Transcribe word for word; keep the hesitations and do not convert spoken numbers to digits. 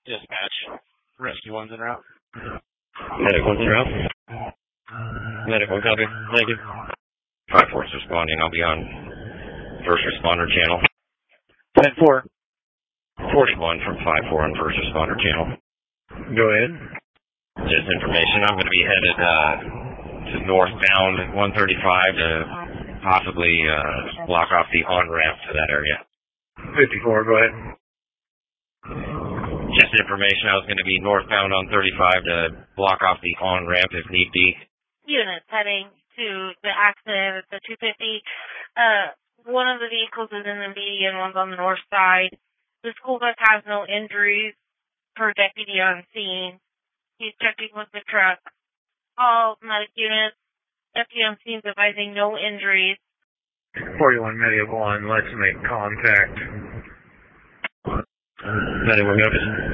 Dispatch. Rescue one's en route. Medic one's en route. Medic one copy. Thank you. five four is responding. I'll be on first responder channel. ten four. forty-one from five four on first responder channel. Go ahead. Just information. I'm going to be headed uh, to northbound one thirty-five to possibly uh, block off the on-ramp to that area. fifty-four, go ahead. Just information. I was going to be northbound on thirty-five to block off the on-ramp if need be. Units heading to the accident at the two fifty. Uh, one of the vehicles is in the median, one's on the north side. The school bus has no injuries per deputy on scene. He's checking with the truck. All medic units, deputy on scene advising no injuries. forty-one, medic one, let's make contact. Medic one, notice.